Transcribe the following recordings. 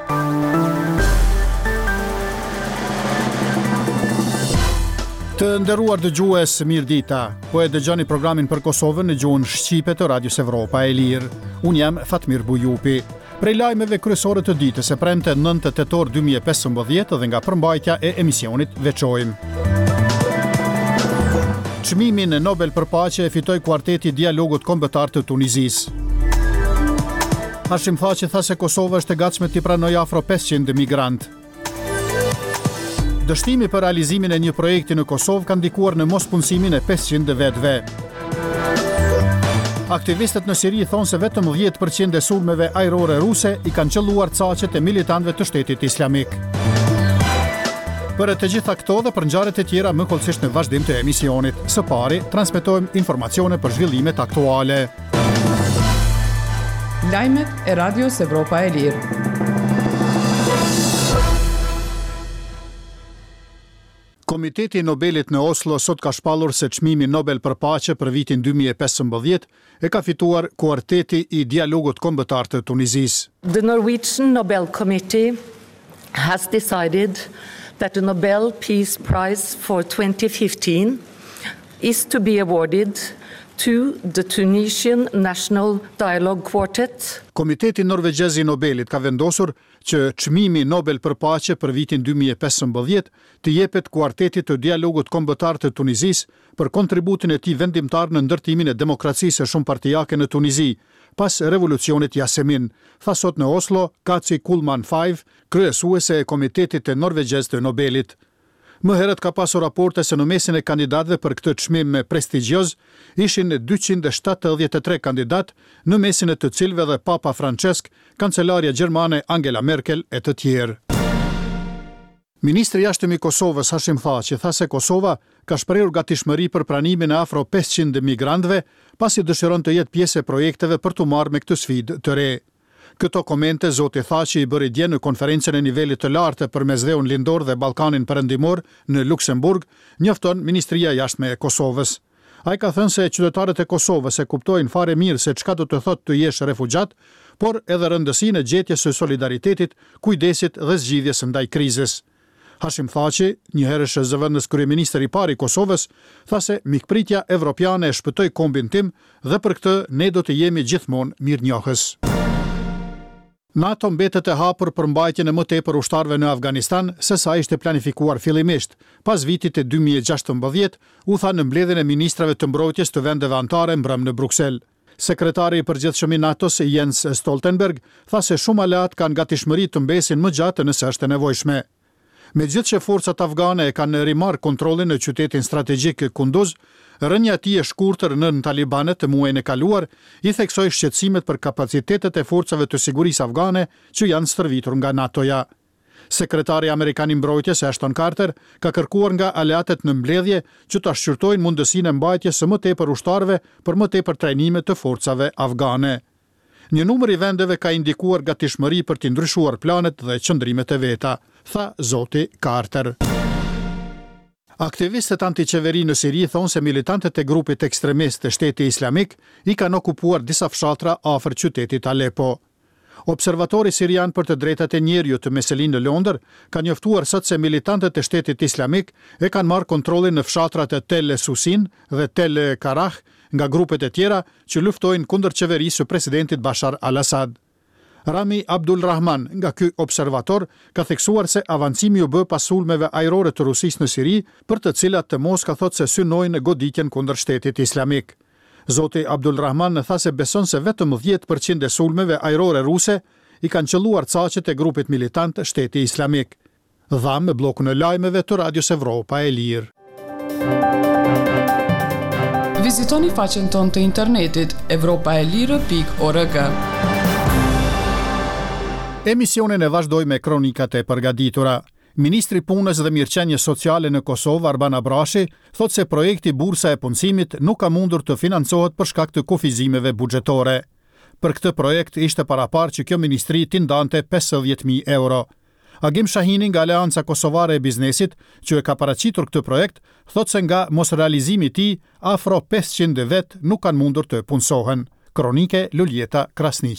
Të nderuar dëgjues, mirëdita. Po e dëgjoni programin për Kosovën në gjuhën shqipe të Radios Evropa e Lirë. Unë jam Fatmir Bujupi. Prej lajmeve kryesore të ditës e premte 9 tetor 2015 dhe nga përmbajtja e emisionit veçojmë. Çmimin e Nobel për paqe e fitoi kuarteti Dialogut Kombëtar të Tunizisë. Hashim Thaçi tha se Kosova është e gatshme t'i pranojë afro 500 migrantë. Dështimi për realizimin e një projekti në Kosovë ka ndikuar në mospunësimin e 500 vetëve. Aktivistët në Siri thonë se vetëm 10% e sulmeve ajrore ruse i kanë qelluar caqet e militantëve të Shtetit Islamik. Për të gjitha këto dhe për ngjarjet e tjera më kollësisht në vazhdim të emisionit. Së pari, transmetojmë informacione për zhvillimet aktuale. Lajmet e Radios Evropa e Lirë. Komiteti i Nobelit në Oslo sot ka shpallur se çmimi Nobel për paqe për vitin 2015 e ka fituar kuarteti i Dialogut Kombëtar të Tunizisë. The Norwegian Nobel Committee has decided that the Nobel Peace Prize for 2015 is to be awarded to the Tunisian National Dialogue Quartet. Komiteti Norvegjez i Nobelit ka vendosur që çmimi Nobel për paqe për vitin 2015 të jepet kuartetit të Dialogut Kombëtar të Tunizisë për kontributin e tij vendimtar në ndërtimin e demokracisë shumëpartijake në Tunizi, pas revolucionit Yasemin, tha sot në Oslo Kaci Kullman 5, kryesuese e Komitetit të Norvegjez të Nobelit. Më herët ka pasur raporte se në mesin e kandidatëve për këtë çmim prestigjioz ishin 273 kandidat, në mesin e të cilëve dhe Papa Francesc, kancelaria gjermane Angela Merkel e të tjerë. Ministri i jashtëm i Kosovës Hashim Thaçi tha se Kosova ka shprehur gatishmëri për pranimin e afro 500 migrantëve, pasi dëshiron të jetë pjesë e projekteve për të marrë me këtë sfidë të re. Këto komente zoti Thaçi i bëri dje në konferencën e nivelit të lartë për Mesdheun Lindor dhe Ballkanin Perëndimor në Luksemburg, njofton Ministria e Jashtme e Kosovës. Ai ka thënë se qytetarët e Kosovës e kuptojnë fare mirë se çka do të thotë të jesh refugjat, por edhe rëndësinë e gjetjes së solidaritetit, kujdesit dhe zgjidhjes ndaj krizës. Hashim Thaçi, një herësh zëvendës kryeministër i parë i Kosovës, tha se mikpritja evropiane e shpëtoi kombin tim dhe për këtë ne do të jemi gjithmonë mirënjohës. NATO mbetet e hapur për mbajtjen e më tepër ushtarëve në Afganistan se sa ishte planifikuar fillimisht. Pas vitit e 2016, u tha në mbledhjen e ministrave të mbrojtjes të vendeve anëtare mbrëm në Bruksel. Sekretari i përgjithshëm i NATO-s Jens Stoltenberg tha se shumë aleat kanë gatishmëri të mbesin më gjatë nëse është e nevojshme. Megjithëse që forcat afgane e kanë rimarrë kontrollin në qytetin strategjik Kunduz, rënja e tij e shkurtër nën talibanet të muajin e kaluar i theksoi shqetësimet për kapacitetet e forcave të sigurisë afgane që janë stërvitur nga NATO-ja. Sekretari amerikan i mbrojtjes Ashton Carter ka kërkuar nga aleatët në mbledhje që ta shqyrtojnë mundësinë e mbajtjes së më tepër ushtarëve për më tepër trajnime të forcave afgane. Një numër i vendeve ka indikuar gatishmëri për të ndryshuar planet dhe qëndrimet e veta, tha zoti Carter. Aktivistët antiqeveri në Siri thonë se militantët e grupit ekstremist të Shteti Islamik i kanë okupuar disa fshatra afër qytetit Aleppo. Observatori sirian për të drejtat e njerëzit të Meselin në Londër ka njoftuar sot se militantët e Shtetit Islamik e kanë marrë kontrollin në fshatrat e Tel Susin dhe Tel Karah nga grupet e tjera që luftojnë kundër qeverisë së presidentit Bashar al-Assad. Rami Abdulrahman, nga ky observator, ka theksuar se avancimi u bë pas sulmeve ajrore të Rusisë në Siri, për të cilat të Moska thotë se synojnë goditjen kundër Shtetit Islamik. Zoti Abdulrahman tha se beson se vetëm 10% e sulmeve ajrore ruse i kanë qelluar caqet e grupit militant Shteti Islamik. Dha me bllokun e lajmeve të Radios Evropa e Lirë. Vizitoni faqen tonë të internetit evropaelire.org. Emisionin e vazhdoj me kronikat e përgatitura. Ministri Punës dhe Mirëqenies Sociale në Kosovë, Arban Abrashi, thot se projekti Bursa e Punësimit nuk ka mundur të financohet për shkak të kufizimeve buxhetore. Për këtë projekt ishte paraparë që kjo ministri t'i ndante 50.000 euro. Agim Shahini nga Aleanca Kosovare e Biznesit, që e ka paraqitur këtë projekt, thot se nga mosrealizimi i tij, afro 500 vet nuk kanë mundur të punësohen. Kronike Luljeta Krasniqit.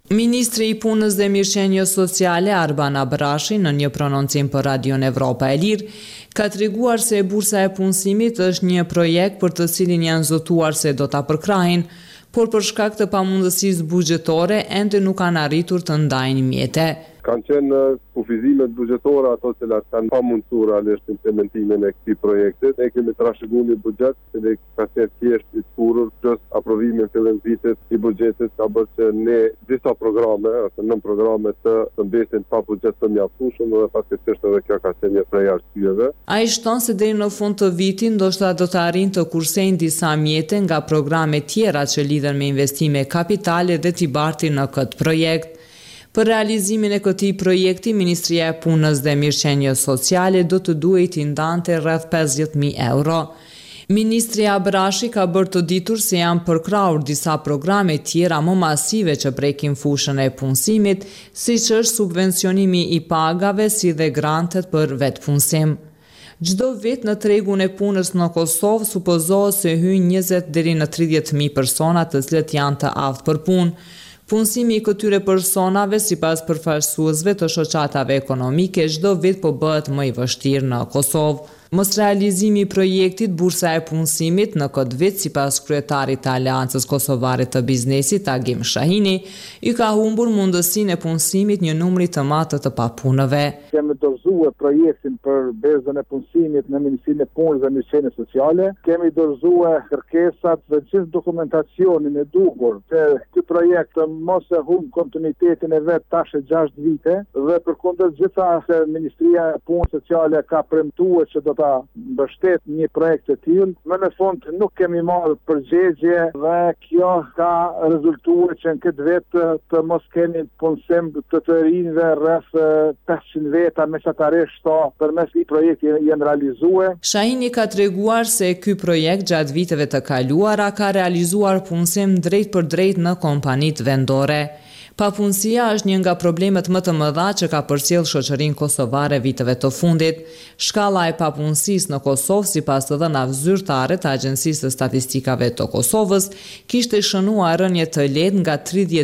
Ministri i Punës dhe Mirëqenies Sociale Arban Abrashi në një prononcim për Radion Evropa e Lirë ka treguar se bursa e punësimit është një projekt për të cilin janë zotuar se do ta përkrahin, por për shkak të pamundësisë buxhetore ende nuk kanë arritur të ndajnë mjete. Kanë qenë kufizimet buxhetore ato që kanë pamundësuar realisht implementimin e këtij projekti. Ne kemi trashëguar një buxhet që ka qenë thjesht i shkurur, plus aprovimin fillim vitit i buxhetit ka bërë që ne disa programe, ose 9 programe të mbesin pa buxhet të mjaftueshëm dhe faktikisht edhe kjo ka qenë një prej arsyeve. Ai shton se deri në fund të vitit ndoshta do të arrijnë të kursejnë disa mjete nga programe tjera që lidhen me investime kapitale dhe t'i bartin në këtë projekt. Për realizimin e këtij projekti, Ministria e Punës dhe Mirëqenies Sociale do të duhej t'i ndante rreth 50.000 euro. Ministri Abrashi ka bërë të ditur se janë përkrahur disa programe tjera më masive që prekin fushën e punësimit, siç është subvencionimi i pagave si dhe grantet për vetpunësim. Çdo vit në tregun e punës në Kosovë supozohet se hyjnë 20 deri në 30.000 persona të cilët janë të aftë për punë. Punësimi i këtyre personave sipas përfaqësuesve të shoqatave ekonomike çdo vit po bëhet më i vështirë në Kosovë. Mos realizimi i projektit bursa e punësimit në këtë vit sipas kryetarit të Aleancës Kosovare të Biznesit Agim Shahini i ka humbur mundësinë e punësimit një numri të madh të papunëve. Kemi dorëzuar projektin për bezën e punësimit në Ministrinë e Punës dhe Mirëqenies Sociale. Kemi dorëzuar kërkesat dhe gjithë dokumentacionin e duhur të këtij projekti mos e humb kontinuitetin e vet tash 6 vite dhe përkundër gjitha Ministria e Punës Sociale ka premtuar që do ta mbështet një projekt të tillë. Më në fund nuk kemi marrë përgjigje dhe kjo ka rezultuar që në këtë vit të mos kemi punësim të rinjve rreth 500 veta mesatarisht përmes këtij projekti janë realizuar. Shahini ka treguar se ky projekt gjatë viteve të kaluara ka realizuar punësim drejt për drejt në kompanitë vendore. Papunësia është një nga problemet më të mëdha që ka përcjell shoqërinë kosovare viteve të fundit. Shkalla e papunësisë në Kosovë, sipas të dhënave zyrtare të Agjencisë së Statistikave të Kosovës, kishte shënuar rënje të lehtë nga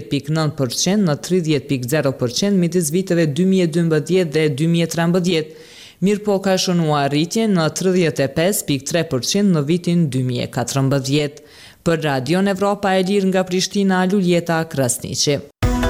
30.9% në 30.0% midis viteve 2012 dhe 2013. Mirëpo ka shënuar rritje në 35.3% në vitin 2014. Për Radion Evropa e Lirë nga Prishtina, Luljeta Krasniqi.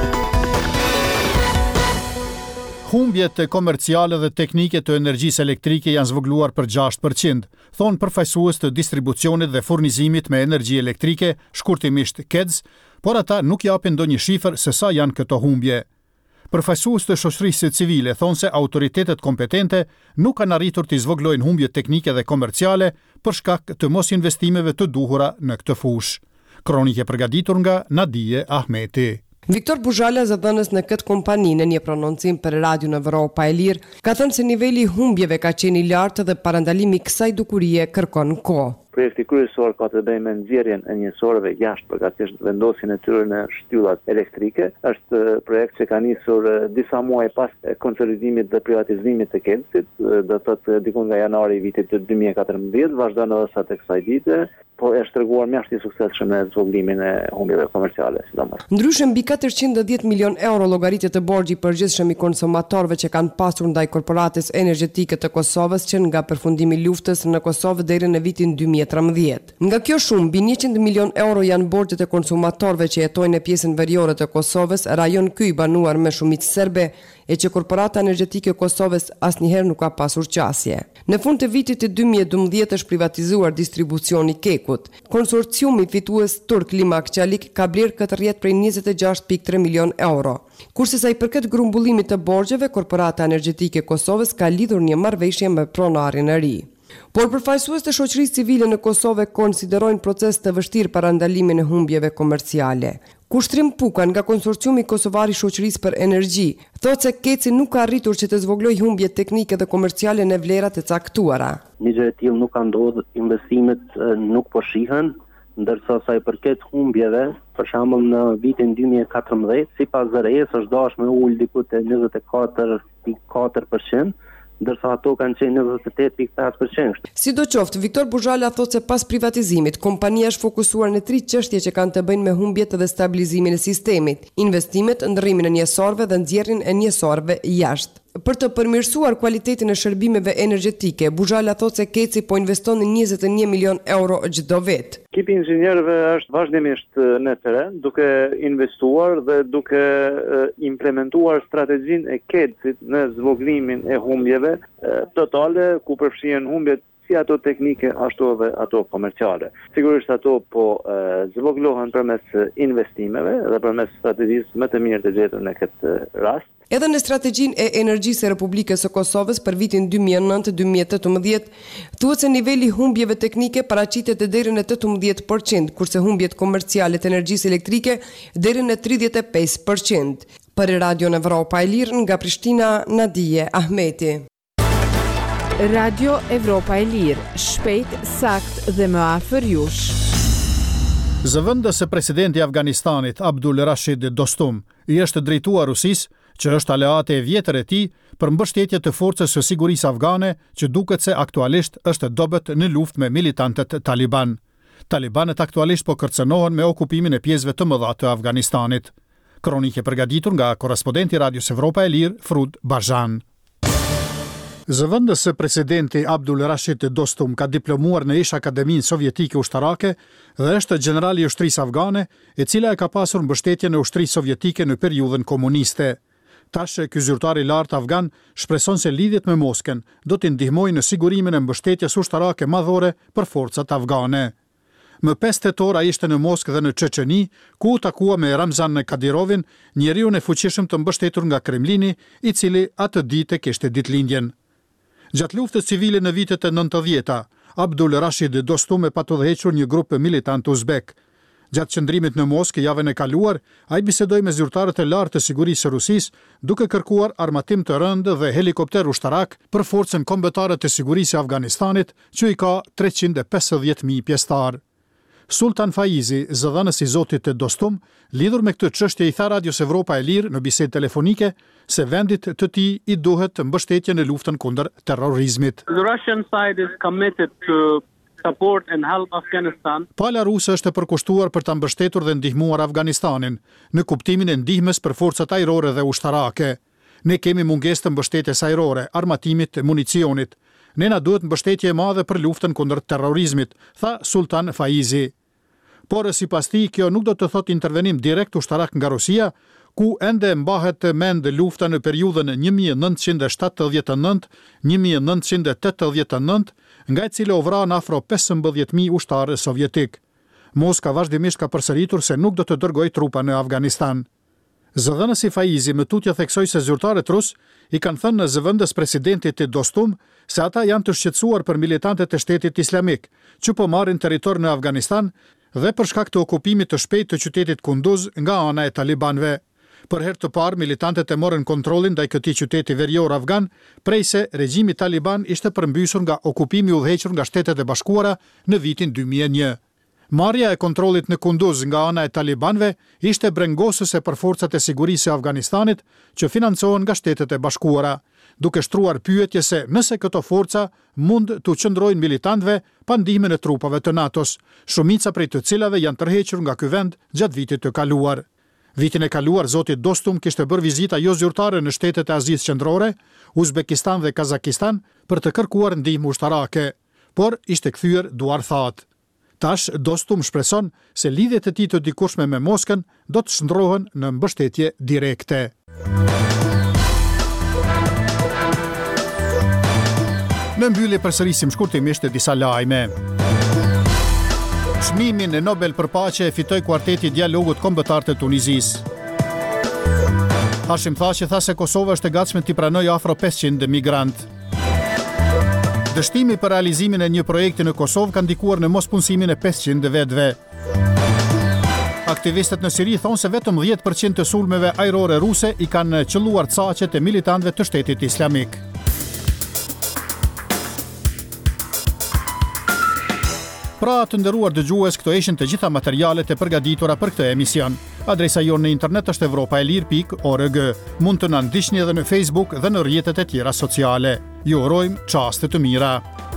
Humbjet komerciale dhe teknike të energjisë elektrike janë zvogëluar për 6%, thonë përfaqësues të distribucionit dhe furnizimit me energji elektrike, shkurtimisht KEDS, por ata nuk japin ndonjë shifër se sa janë këto humbje. Përfaqësues të shoqërisë civile thonë se autoritetet kompetente nuk kanë arritur të zvogëlojnë humbjet teknike dhe komerciale për shkak të mos investimeve të duhura në këtë fushë. Kronike përgatitur nga Nadije Ahmeti. Viktor Buzhala, zëdhënës në këtë kompani në një prononcim për Radion Evropa e Lirë, ka thënë se niveli i humbjeve ka qenë i lartë dhe parandalimi i kësaj dukurie kërkon kohë. Projekti kryesor ka të bëjë me nxjerrjen e njësorëve jashtë përgatitjes vendosjen e tyre në shtyllat elektrike. Është projekt që ka nisur disa muaj pas konsolidimit dhe privatizimit të KEDS-it, do të thotë diku nga janari i vitit 2014, vazhdon edhe sa tek kësaj vite, po është treguar mjaft i suksesshëm në zvogëlimin e humbjeve komerciale, sidomos. Ndryshe mbi 410 milion euro llogaritje të borxhi i përgjithshëm i konsumatorëve që kanë pasur ndaj korporatës energjetike të Kosovës që nga përfundimi i luftës në Kosovë deri në vitin 2013. Nga kjo shumë, mbi 100 milion euro janë borxhet e konsumatorëve që jetojnë në pjesën veriore të Kosovës, rajon ky i banuar me shumicë serbe, e që korporata energjetike e Kosovës asnjëherë nuk ka pasur qasje. Në fund të vitit të 2012 është privatizuar distribucioni Kekut. Konsorciumi fitues turk Limak Çalik ka blerë këtë rrjet prej 26.3 milion euro. Kurse sa i përket grumbullimit të borxheve, korporata energjetike e Kosovës ka lidhur një marrëveshje me pronarin e ri. Por përfaqësues të shoqërisë civile në Kosovë konsiderojnë proces të vështirë parandalimin e humbjeve komerciale. Kushtrim Pukan nga Konsorciumi Kosovar i Shoqërisë për Energji thotë se KEDS nuk ka arritur që të zvogëlojë humbjet teknike dhe komerciale në vlerat e caktuara. Një gjë e tillë nuk ka ndodhur, investimet nuk po shihen, ndërsa sa i përket humbjeve, për shembull në vitin 2014, sipas ZRE-s është dashur me ul diku te 24.4%, ndërsa ato kanë qenë 28.5%. Sidoqoftë, Viktor Buzhala thotë se pas privatizimit, kompania është fokusuar në 3 çështje që kanë të bëjnë me humbjet dhe stabilizimin e sistemit: investimet, ndërrimin e njësorëve dhe nxjerrjen e njësorëve jashtë. Për të përmirësuar cilësinë e shërbimeve energjetike, Buzhala thotë se Keci po investon 21 milion euro çdo vit. Ekipi inxhinierëve është vazhdimisht në teren, duke investuar dhe duke implementuar strategjinë e Kecit në zvoglimin e humbjeve totale, ku përfshihen humbjet si ato teknike, ashtu edhe ato komerciale. Sigurisht ato po zvoglohen përmes investimeve dhe përmes strategjisë më të mirë të gjetur në këtë rast. Edhe në strategjinë e energjisë e Republikës së Kosovës për vitin 2009-2018, thuhet se niveli i humbjeve teknike paraqitet deri në 18%, kurse humbjet komerciale të energjisë elektrike deri në 35%. Për Radio Evropa e Lirë nga Prishtina, Nadije Ahmeti. Radio Evropa e Lirë, shpejt, sakt dhe më afër jush. Zëvendës e presidenti i Afganistanit, Abdul Rashid Dostum, i është drejtuar Rusisë, që është aleate e vjetër e tij për mbështetje të forcës së sigurisë afgane, që duket se aktualisht është dobët në luftë me militantët Taliban. Talibanët aktualisht po kërcënohen me okupimin e pjesëve të mëdha të Afganistanit. Kronikë përgatitur nga korrespondenti Radios Evropa e Lirë, Frud Barzhan. Zëvendës presidenti Abdul Rashid Dostum ka diplomuar në Ish Akademinë Sovjetike Ushtarake dhe është general i ushtrisë afgane, e cila e ka pasur mbështetje në ushtrisë sovjetike në periudhën komuniste. Tash ky zyrtar i lartë afgan shpreson se lidhjet me Moskën do t'i ndihmojnë në sigurimin e mbështetjes ushtarake madhore për forcat afgane. Më 5 tetor ai ishte në Moskë dhe në Çeçeni, ku u takua me Ramzan Kadyrovin, njeriun e fuqishëm të mbështetur nga Kremlini, i cili atë ditë kishte ditëlindjen. Gjatë luftës civile në vitet e 90-ta, Abdul Rashid Dostum e patudhëhequr një grup militant uzbek. Gjatë qëndrimit në Moskë javën e kaluar, ai bisedoi me zyrtarët e lartë të sigurisë së Rusisë, duke kërkuar armatim të rëndë dhe helikopter ushtarak për forcën kombëtare të sigurisë e Afganistanit, që i ka 350.000 pjesëtar. Sultan Faizi, zëdhënës i zotit të Dostum, lidhur me këtë çështje i tha Radios Evropa e Lirë në bisedë telefonike se vendit të tij i duhet mbështetje në luftën kundër terrorizmit. The Russian side is committed to support and help Afghanistan. Pala ruse është e përkushtuar për ta mbështetur dhe ndihmuar Afganistanin në kuptimin e ndihmës për forcat ajrore dhe ushtarake. Ne kemi mungesë të mbështetjes ajrore, armatimit, municionit. Ne na duhet mbështetje e madhe për luftën kundër terrorizmit, tha Sultan Faizi. Por sipas tij, kjo nuk do të thotë intervenim direkt ushtarak nga Rusia, ku ende mbahet mend lufta në periudhën 1979-1989, nga e cila u vran afro 15.000 ushtarë sovjetik. Moska vazhdimisht ka përsëritur se nuk do të dërgojë trupa në Afganistan. Zëdhënësi Faizi më tutje theksoi se zyrtarët rus i kanë thënë në zëvendës presidentit të Dostum se ata janë të shqetësuar për militantët e shtetit islamik, që po marrin territor në Afganistan dhe për shkak të okupimit të shpejtë të qytetit Kunduz nga ana e talibanëve. Për herë të parë, militantët e morën kontrollin ndaj këtij qyteti verior afgan, prej se regjimi taliban ishte përmbysur nga okupimi i udhëhequr nga Shtetet e Bashkuara në vitin 2001. Marrja e kontrollit në Kunduz nga ana e talibanëve ishte brengosëse për forcat e sigurisë së Afganistanit që financohen nga Shtetet e Bashkuara, duke shtruar pyetje se nëse këto forca mund të qëndrojnë militantëve pa ndihmën e trupave të NATO-s, shumica prej të cilave janë tërhequr nga ky vend gjatë vitit të kaluar. Vitin e kaluar, zoti Dostum kishte bërë vizita jo zyrtare në shtetet e Azisë Qendrore, Uzbekistan dhe Kazakistan për të kërkuar ndihmë ushtarake, por ishte kthyer duar thatë. Tash Dostum shpreson se lidhjet e tij të dikushme me Moskën do të shndrohen në mbështetje direkte. Në mbyllje përsërisim shkurtimisht disa lajme. Çmimin e Nobel për paqe e fitoi kuarteti i dialogut kombëtar të Tunizisë. Hashim Thaçi tha se Kosova është e gatshme t'i pranojë afro 500 migrantë. Dështimi për realizimin e një projekti në Kosovë ka ndikuar në mospunësimin e 500 vetëve. Aktivistët në Siri thonë se vetëm 10% të sulmeve ajrore ruse i kanë qelluar caqet e militantëve të Shtetit Islamik. Pra të nderuar dëgjues, këto ishin të gjitha materialet e përgatitura për këtë emision. Adresa jonë në internet është europaelir.org. Mund të na ndiqni edhe në Facebook dhe në rrjetet e tjera sociale. Ju urojmë çaste të mira.